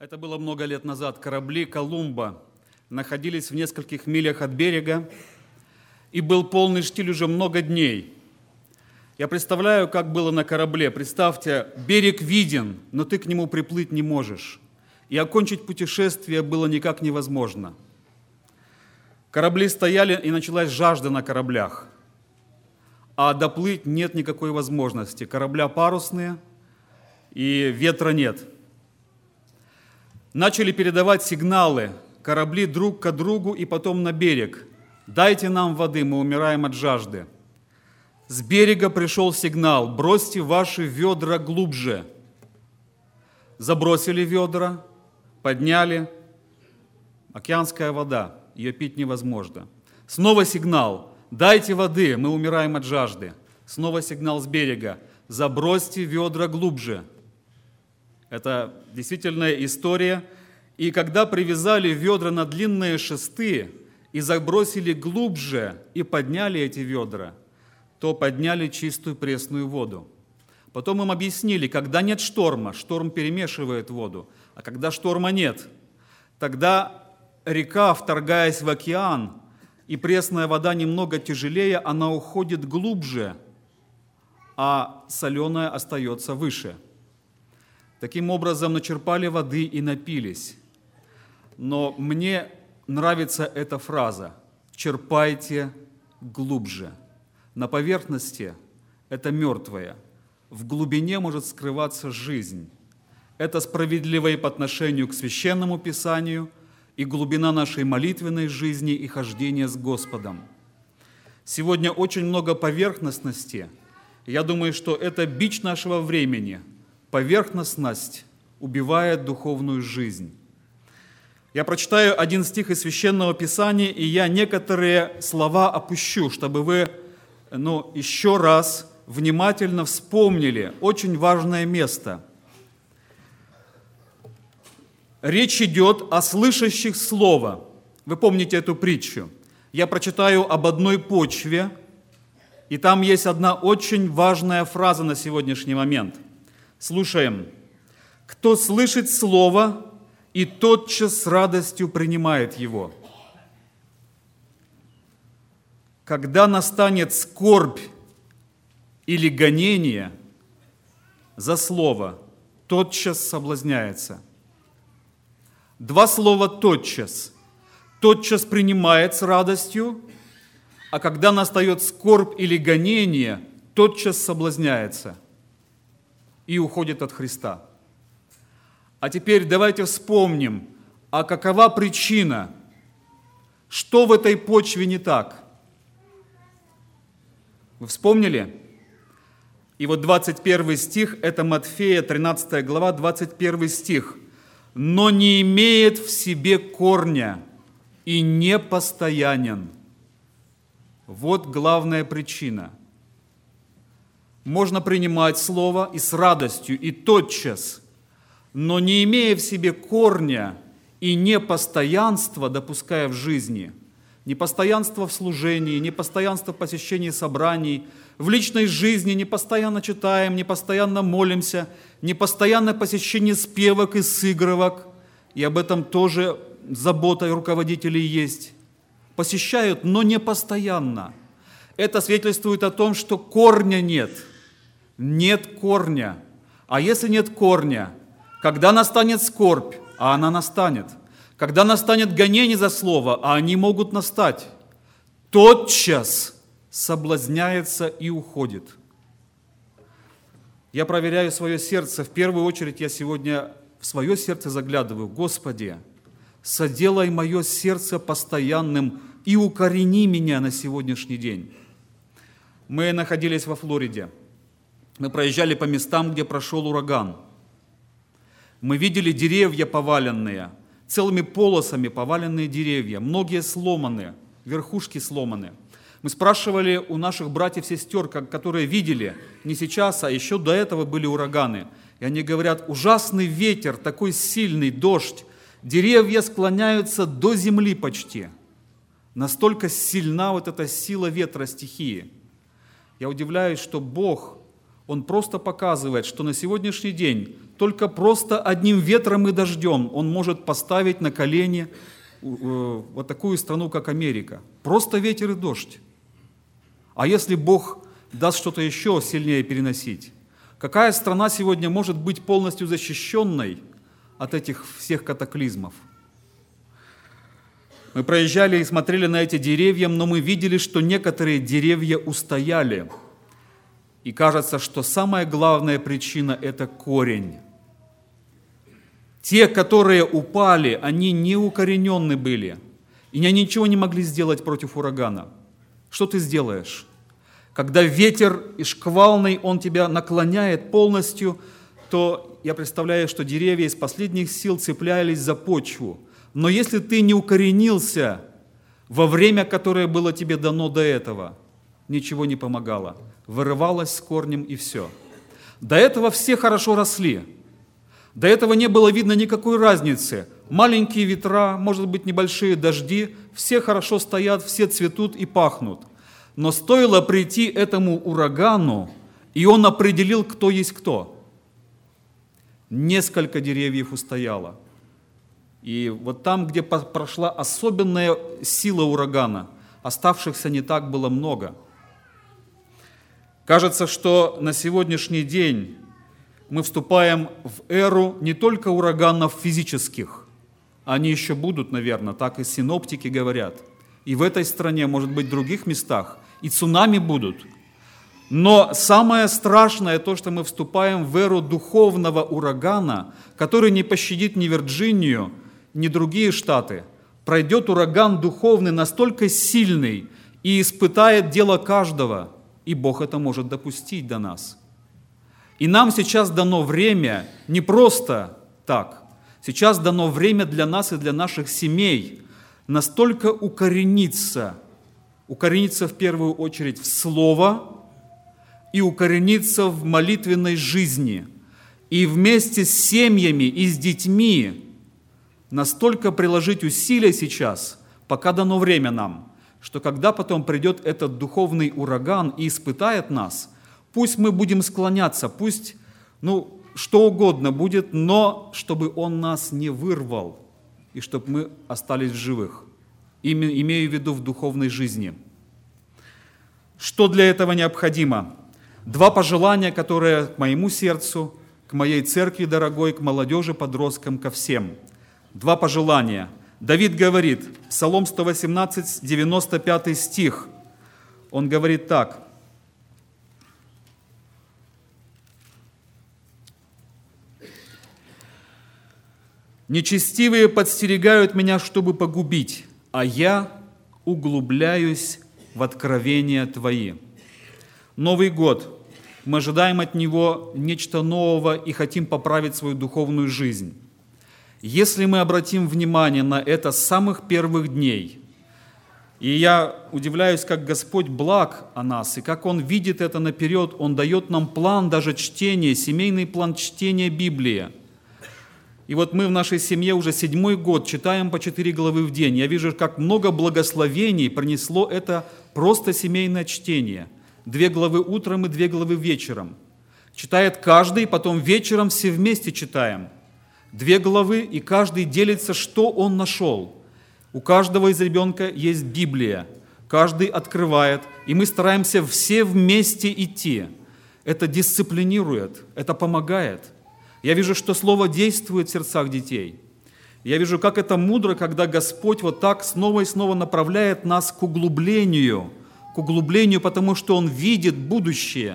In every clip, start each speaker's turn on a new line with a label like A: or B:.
A: Это было много лет назад. Корабли «Колумба» находились в нескольких милях от берега, и был полный штиль уже много дней. Я представляю, как было на корабле. Представьте, берег виден, но ты к нему приплыть не можешь. И окончить путешествие было никак невозможно. Корабли стояли, и началась жажда на кораблях. А доплыть нет никакой возможности. Корабля парусные, и ветра нет. Начали передавать сигналы, корабли друг к другу и потом на берег. «Дайте нам воды, мы умираем от жажды». С берега пришел сигнал: «Бросьте ваши ведра глубже». Забросили ведра, подняли. Океанская вода, ее пить невозможно. Снова сигнал: «Дайте воды, мы умираем от жажды». Снова сигнал с берега: «Забросьте ведра глубже». Это действительная история. И когда привязали ведра на длинные шесты и забросили глубже и подняли эти ведра, то подняли чистую пресную воду. Потом им объяснили, когда нет шторма, шторм перемешивает воду, а когда шторма нет, тогда река, вторгаясь в океан, и пресная вода немного тяжелее, она уходит глубже, а соленая остается выше. Таким образом, начерпали воды и напились. Но мне нравится эта фраза: «Черпайте глубже». На поверхности это мертвое, в глубине может скрываться жизнь. Это справедливо и по отношению к Священному Писанию, и глубина нашей молитвенной жизни и хождения с Господом. Сегодня очень много поверхностности. Я думаю, что это бич нашего времени. Поверхностность убивает духовную жизнь. Я прочитаю один стих из Священного Писания, и я некоторые слова опущу, чтобы вы еще раз внимательно вспомнили очень важное место. Речь идет о слышащих Слово. Вы помните эту притчу? Я прочитаю об одной почве, и там есть одна очень важная фраза на сегодняшний момент. Слушаем. «Кто слышит Слово и тотчас с радостью принимает его. Когда настанет скорбь или гонение за Слово, тотчас соблазняется». Два слова «тотчас». Тотчас принимает с радостью, а когда настает скорбь или гонение, тотчас соблазняется и уходит от Христа. А теперь давайте вспомним, а какова причина, что в этой почве не так? Вы вспомнили? И вот 21 стих, это Матфея, 13 глава, 21 стих. «Но не имеет в себе корня и не постоянен». Вот главная причина. Можно принимать Слово и с радостью, и тотчас, но не имея в себе корня и непостоянства, допуская в жизни, непостоянство в служении, непостоянство в посещении собраний, в личной жизни не постоянно читаем, не постоянно молимся, непостоянное посещение спевок и сыгрывок, и об этом тоже забота руководителей есть. Посещают, но не постоянно. Это свидетельствует о том, что корня нет. Нет корня. А если нет корня, когда настанет скорбь, а она настанет, когда настанет гонение за Слово, а они могут настать, тотчас соблазняется и уходит. Я проверяю свое сердце. В первую очередь я сегодня в свое сердце заглядываю. Господи, соделай мое сердце постоянным и укорени меня на сегодняшний день. Мы находились во Флориде. Мы проезжали по местам, где прошел ураган. Мы видели деревья поваленные, целыми полосами поваленные деревья, многие сломаны, верхушки сломаны. Мы спрашивали у наших братьев и сестер, которые видели, не сейчас, а еще до этого были ураганы. И они говорят: ужасный ветер, такой сильный дождь, деревья склоняются до земли почти. Настолько сильна вот эта сила ветра, стихии. Я удивляюсь, что Бог, Он просто показывает, что на сегодняшний день только просто одним ветром и дождем Он может поставить на колени вот такую страну, как Америка. Просто ветер и дождь. А если Бог даст что-то еще сильнее переносить? Какая страна сегодня может быть полностью защищенной от этих всех катаклизмов? Мы проезжали и смотрели на эти деревья, но мы видели, что некоторые деревья устояли. И кажется, что самая главная причина – это корень. Те, которые упали, они не укоренены были, и они ничего не могли сделать против урагана. Что ты сделаешь? Когда ветер и шквалный, он тебя наклоняет полностью, то я представляю, что деревья из последних сил цеплялись за почву. Но если ты не укоренился во время, которое было тебе дано до этого, ничего не помогало. Вырывалось с корнем и все. До этого все хорошо росли. До этого не было видно никакой разницы. Маленькие ветра, может быть, небольшие дожди, все хорошо стоят, все цветут и пахнут. Но стоило прийти этому урагану, и он определил, кто есть кто. Несколько деревьев устояло. И вот там, где прошла особенная сила урагана, оставшихся не так было много. Кажется, что на сегодняшний день мы вступаем в эру не только ураганов физических, они еще будут, наверное, так и синоптики говорят. И в этой стране, может быть, в других местах, и цунами будут. Но самое страшное то, что мы вступаем в эру духовного урагана, который не пощадит ни Вирджинию, ни другие штаты. Пройдет ураган духовный настолько сильный и испытает дело каждого, и Бог это может допустить до нас. И нам сейчас дано время не просто так. Сейчас дано время для нас и для наших семей настолько укорениться в первую очередь в Слово и укорениться в молитвенной жизни. И вместе с семьями и с детьми настолько приложить усилия сейчас, пока дано время нам, что когда потом придет этот духовный ураган и испытает нас, пусть мы будем склоняться, пусть, что угодно будет, но чтобы он нас не вырвал, и чтобы мы остались в живых, имею в виду в духовной жизни. Что для этого необходимо? 2 пожелания, которые к моему сердцу, к моей церкви дорогой, к молодежи, подросткам, ко всем. 2 пожелания. Давид говорит, Псалом 118, 95 стих, он говорит так. «Нечестивые подстерегают меня, чтобы погубить, а я углубляюсь в откровения Твои». Новый год. Мы ожидаем от него нечто нового и хотим поправить свою духовную жизнь. Если мы обратим внимание на это с самых первых дней, и я удивляюсь, как Господь благ о нас, и как Он видит это наперед, Он дает нам план даже чтения, семейный план чтения Библии. И вот мы в нашей семье уже 7-й год читаем по 4 главы в день. Я вижу, как много благословений принесло это просто семейное чтение. 2 главы утром и 2 главы вечером. Читает каждый, потом вечером все вместе читаем. 2 главы, и каждый делится, что он нашел. У каждого из ребенка есть Библия. Каждый открывает, и мы стараемся все вместе идти. Это дисциплинирует, это помогает. Я вижу, что Слово действует в сердцах детей. Я вижу, как это мудро, когда Господь вот так снова и снова направляет нас к углублению, потому что Он видит будущее.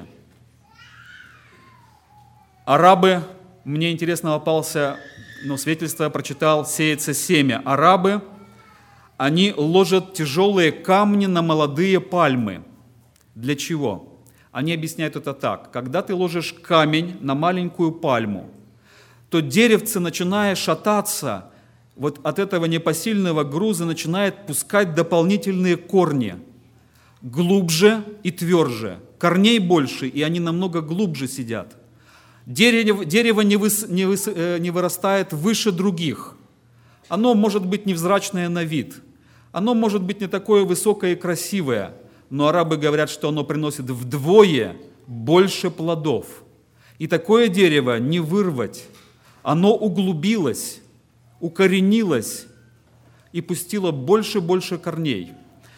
A: Арабы, мне интересно попался, свидетельство я прочитал, сеется семя. Арабы, они ложат тяжелые камни на молодые пальмы. Для чего? Они объясняют это так. Когда ты ложишь камень на маленькую пальму, то деревце, начиная шататься, вот от этого непосильного груза начинает пускать дополнительные корни. Глубже и тверже. Корней больше, и они намного глубже сидят. Дерево не вырастает выше других. Оно может быть невзрачное на вид. Оно может быть не такое высокое и красивое. Но арабы говорят, что оно приносит вдвое больше плодов. И такое дерево не вырвать, оно углубилось, укоренилось и пустило больше и больше корней.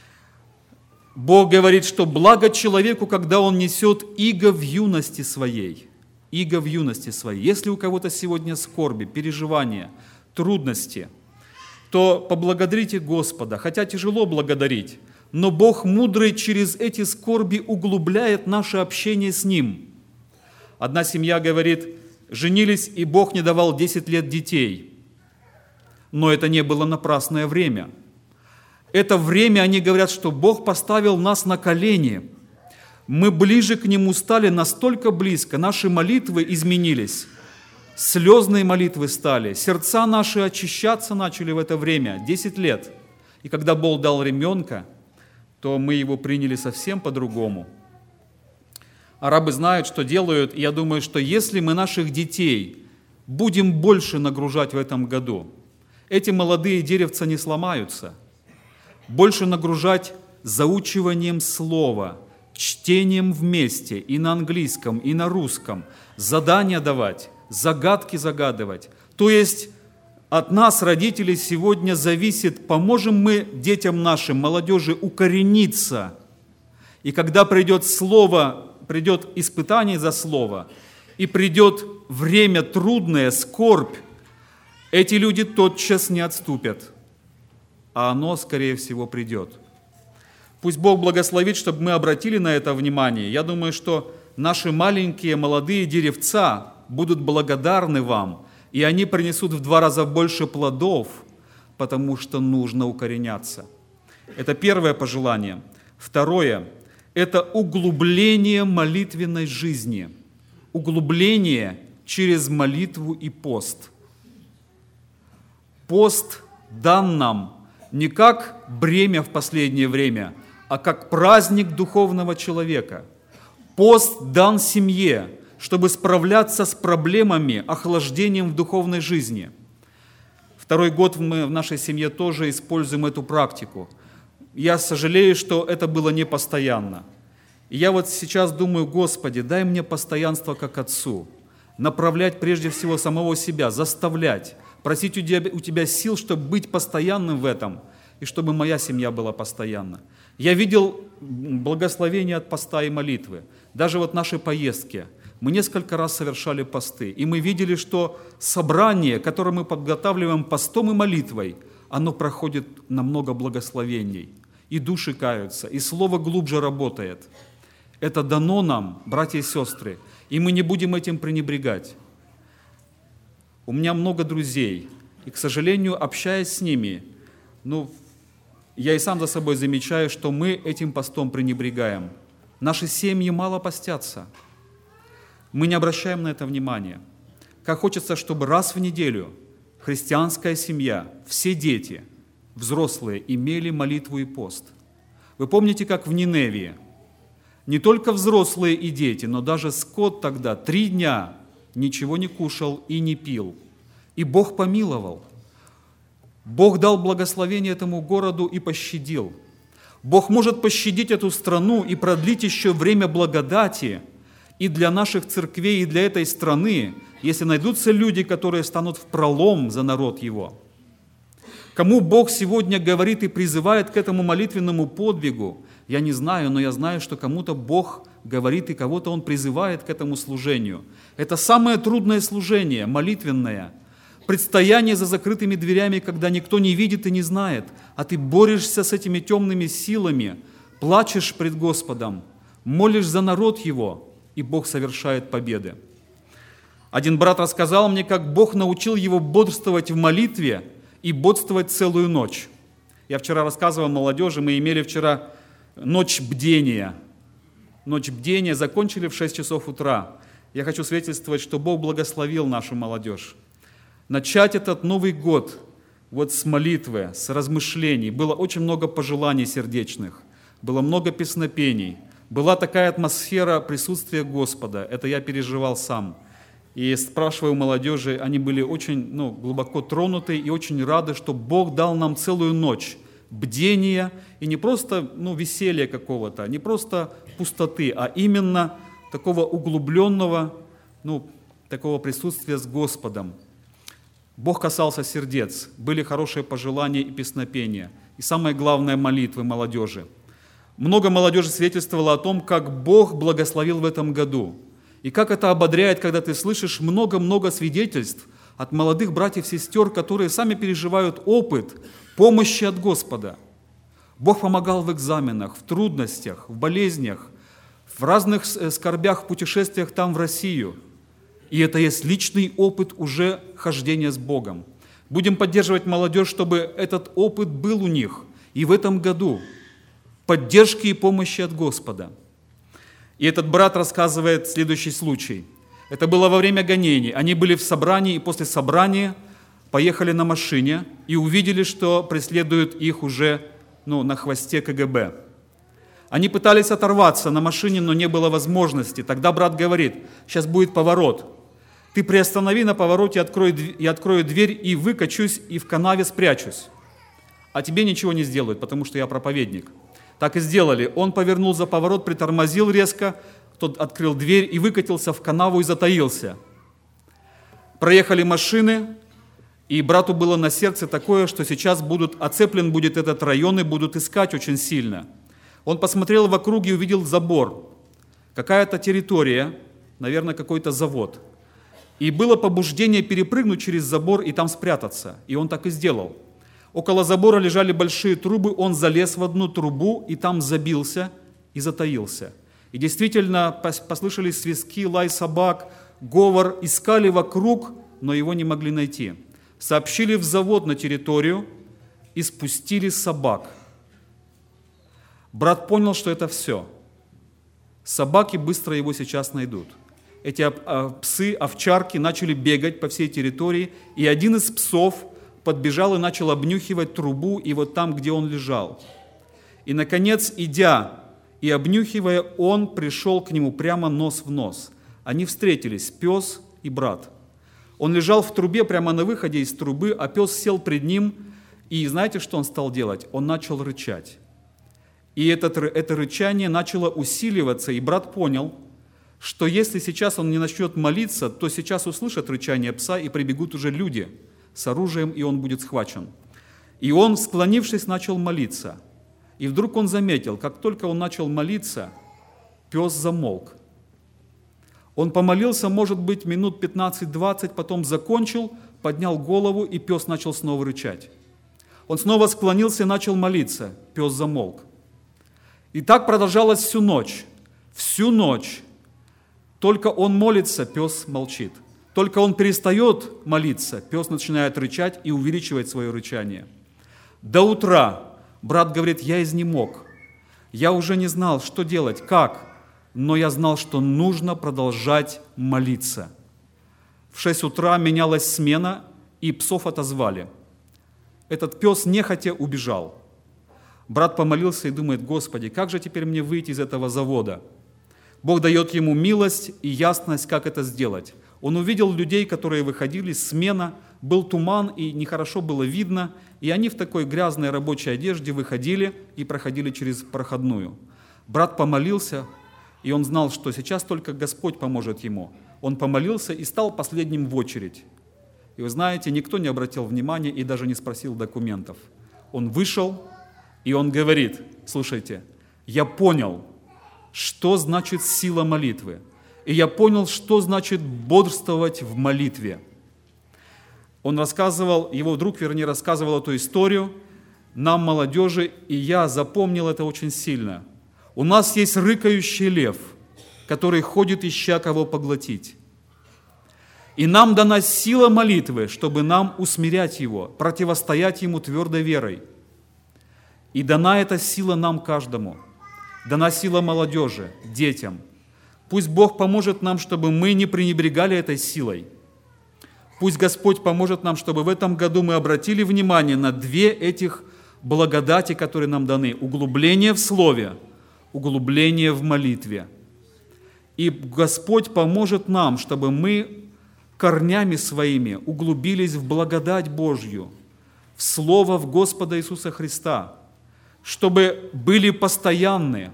A: Бог говорит, что благо человеку, когда он несет иго в юности своей. Иго в юности своей. Если у кого-то сегодня скорби, переживания, трудности, то поблагодарите Господа, хотя тяжело благодарить, но Бог мудрый через эти скорби углубляет наше общение с Ним. Одна семья говорит, женились, и Бог не давал 10 лет детей. Но это не было напрасное время. Это время, они говорят, что Бог поставил нас на колени. Мы ближе к Нему стали, настолько близко, наши молитвы изменились. Слезные молитвы стали, сердца наши очищаться начали в это время, 10 лет. И когда Бог дал ребенка, то мы его приняли совсем по-другому. Арабы знают, что делают, и я думаю, что если мы наших детей будем больше нагружать в этом году, эти молодые деревца не сломаются. Больше нагружать заучиванием слова, чтением вместе и на английском, и на русском, задания давать, загадки загадывать. То есть от нас, родителей, сегодня зависит, поможем мы детям нашим, молодежи, укорениться. И когда придет слово, придет испытание за слово, и придет время трудное, скорбь, эти люди тотчас не отступят, а оно, скорее всего, придет. Пусть Бог благословит, чтобы мы обратили на это внимание. Я думаю, что наши маленькие молодые деревца будут благодарны вам, и они принесут в 2 раза больше плодов, потому что нужно укореняться. Это первое пожелание. Второе – это углубление молитвенной жизни. Углубление через молитву и пост. Пост дан нам не как бремя в последнее время, а как праздник духовного человека. Пост дан семье, чтобы справляться с проблемами, охлаждением в духовной жизни. 2-й год мы в нашей семье тоже используем эту практику. Я сожалею, что это было не постоянно. И я вот сейчас думаю, Господи, дай мне постоянство как отцу, направлять прежде всего самого себя, заставлять, просить у Тебя сил, чтобы быть постоянным в этом, и чтобы моя семья была постоянна. Я видел благословение от поста и молитвы. Даже вот наши поездки. Мы несколько раз совершали посты, и мы видели, что собрание, которое мы подготавливаем постом и молитвой, оно проходит намного благословений. И души каются, и слово глубже работает. Это дано нам, братья и сестры, и мы не будем этим пренебрегать. У меня много друзей, и, к сожалению, общаясь с ними, я и сам за собой замечаю, что мы этим постом пренебрегаем. Наши семьи мало постятся. Мы не обращаем на это внимания. Как хочется, чтобы раз в неделю христианская семья, все дети, взрослые, имели молитву и пост. Вы помните, как в Ниневии? Не только взрослые и дети, но даже скот тогда 3 дня ничего не кушал и не пил. И Бог помиловал. Бог дал благословение этому городу и пощадил. Бог может пощадить эту страну и продлить еще время благодати и для наших церквей, и для этой страны, если найдутся люди, которые станут в пролом за народ Его. Кому Бог сегодня говорит и призывает к этому молитвенному подвигу, я не знаю, но я знаю, что кому-то Бог говорит и кого-то Он призывает к этому служению. Это самое трудное служение, молитвенное. Предстояние за закрытыми дверями, когда никто не видит и не знает, а ты борешься с этими темными силами, плачешь пред Господом, молишь за народ Его, и Бог совершает победы. Один брат рассказал мне, как Бог научил его бодрствовать в молитве и бодрствовать целую ночь. Я вчера рассказывал молодежи, мы имели вчера ночь бдения. Ночь бдения закончили в 6 часов утра. Я хочу свидетельствовать, что Бог благословил нашу молодежь. Начать этот Новый год вот с молитвы, с размышлений. Было очень много пожеланий сердечных, было много песнопений. Была такая атмосфера присутствия Господа, это я переживал сам. И спрашивая у молодежи, они были очень глубоко тронуты и очень рады, что Бог дал нам целую ночь бдения, и не просто веселья какого-то, не просто пустоты, а именно такого углубленного, такого присутствия с Господом. Бог касался сердец, были хорошие пожелания и песнопения. И самое главное, молитвы молодежи. Много молодежи свидетельствовало о том, как Бог благословил в этом году. И как это ободряет, когда ты слышишь много-много свидетельств от молодых братьев и сестер, которые сами переживают опыт помощи от Господа. Бог помогал в экзаменах, в трудностях, в болезнях, в разных скорбях, в путешествиях там в Россию. И это есть личный опыт уже хождения с Богом. Будем поддерживать молодежь, чтобы этот опыт был у них и в этом году. Поддержки и помощи от Господа. И этот брат рассказывает следующий случай. Это было во время гонений. Они были в собрании, и после собрания поехали на машине и увидели, что преследуют их уже на хвосте КГБ. Они пытались оторваться на машине, но не было возможности. Тогда брат говорит: сейчас будет поворот. Ты приостанови на повороте, я открою дверь и выкачусь, и в канаве спрячусь. А тебе ничего не сделают, потому что я проповедник. Так и сделали. Он повернул за поворот, притормозил резко, тот открыл дверь и выкатился в канаву и затаился. Проехали машины, и брату было на сердце такое, что сейчас оцеплен будет этот район и будут искать очень сильно. Он посмотрел вокруг и увидел забор. Какая-то территория, наверное, какой-то завод. И было побуждение перепрыгнуть через забор и там спрятаться. И он так и сделал. Около забора лежали большие трубы, он залез в одну трубу и там забился и затаился. И действительно послышались свистки, лай собак, говор, искали вокруг, но его не могли найти. Сообщили в завод на территорию и спустили собак. Брат понял, что это все. Собаки быстро его сейчас найдут. Эти псы, овчарки начали бегать по всей территории, и один из псов подбежал и начал обнюхивать трубу, и вот там, где он лежал. И, наконец, идя и обнюхивая, он пришел к нему прямо нос в нос. Они встретились, пес и брат. Он лежал в трубе прямо на выходе из трубы, а пес сел пред ним, и знаете, что он стал делать? Он начал рычать. И это рычание начало усиливаться, и брат понял, что если сейчас он не начнет молиться, то сейчас услышат рычание пса, и прибегут уже люди с оружием, и он будет схвачен. И он, склонившись, начал молиться. И вдруг он заметил, как только он начал молиться, пес замолк. Он помолился, может быть, минут 15-20, потом закончил, поднял голову, и пес начал снова рычать. Он снова склонился и начал молиться, пес замолк. И так продолжалось всю ночь. Всю ночь. Только он молится, пес молчит. Только он перестает молиться, пес начинает рычать и увеличивать свое рычание. До утра брат говорит: я изнемог. Я уже не знал, что делать, как, но я знал, что нужно продолжать молиться. В 6 утра менялась смена, и псов отозвали. Этот пес нехотя убежал. Брат помолился и думает: Господи, как же теперь мне выйти из этого завода? Бог дает ему милость и ясность, как это сделать. Он увидел людей, которые выходили, смена, был туман, и нехорошо было видно, и они в такой грязной рабочей одежде выходили и проходили через проходную. Брат помолился, и он знал, что сейчас только Господь поможет ему. Он помолился и стал последним в очередь. И вы знаете, никто не обратил внимания и даже не спросил документов. Он вышел, и он говорит: слушайте, я понял, что значит сила молитвы. И я понял, что значит бодрствовать в молитве. Он рассказывал, его друг, рассказывал эту историю нам, молодежи, и я запомнил это очень сильно. У нас есть рыкающий лев, который ходит, ища кого поглотить. И нам дана сила молитвы, чтобы нам усмирять его, противостоять ему твердой верой. И дана эта сила нам каждому. Дана сила молодежи, детям. Пусть Бог поможет нам, чтобы мы не пренебрегали этой силой. Пусть Господь поможет нам, чтобы в этом году мы обратили внимание на 2 этих благодати, которые нам даны. Углубление в Слове, углубление в молитве. И Господь поможет нам, чтобы мы корнями своими углубились в благодать Божью, в Слово в Господа Иисуса Христа, чтобы были постоянны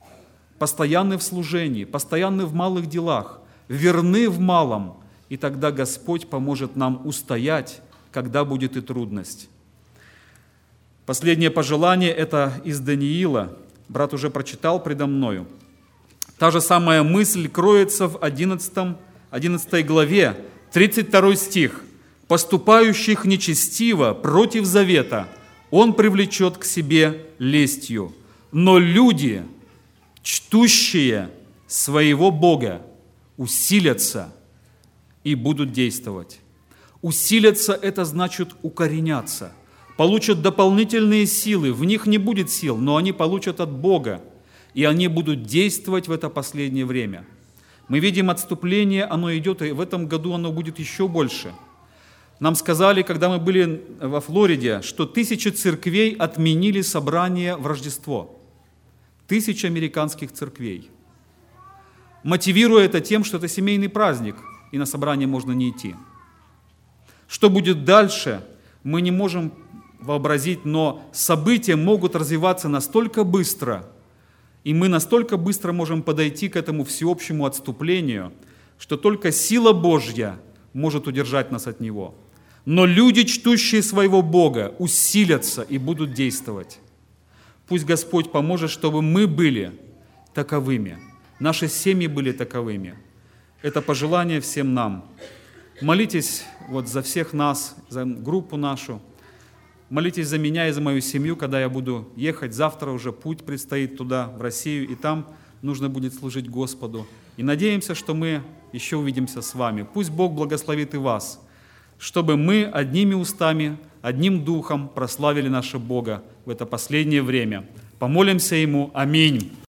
A: в служении, постоянны в малых делах, верны в малом, и тогда Господь поможет нам устоять когда будет и трудность. Последнее пожелание – это из Даниила. Брат уже прочитал предо мною. Та же самая мысль кроется в 11 главе, 32 стих. «Поступающих нечестиво против завета он привлечет к себе лестью, но люди, чтущие своего Бога, усилятся и будут действовать». Усилятся – это значит укореняться, получат дополнительные силы, в них не будет сил, но они получат от Бога, и они будут действовать в это последнее время. Мы видим отступление, оно идет, и в этом году оно будет еще больше. Нам сказали, когда мы были во Флориде, что 1000 церквей отменили собрание в Рождество. 1000 американских церквей. Мотивируя это тем, что это семейный праздник, и на собрание можно не идти. Что будет дальше, мы не можем вообразить, но события могут развиваться настолько быстро, и мы настолько быстро можем подойти к этому всеобщему отступлению, что только сила Божья может удержать нас от него. Но люди, чтущие своего Бога, усилятся и будут действовать. Пусть Господь поможет, чтобы мы были таковыми, наши семьи были таковыми. Это пожелание всем нам. Молитесь вот за всех нас, за группу нашу. Молитесь за меня и за мою семью, когда я буду ехать. Завтра уже путь предстоит туда, в Россию, и там нужно будет служить Господу. И надеемся, что мы еще увидимся с вами. Пусть Бог благословит и вас, чтобы мы одними устами, одним духом прославили нашего Бога в это последнее время. Помолимся Ему. Аминь.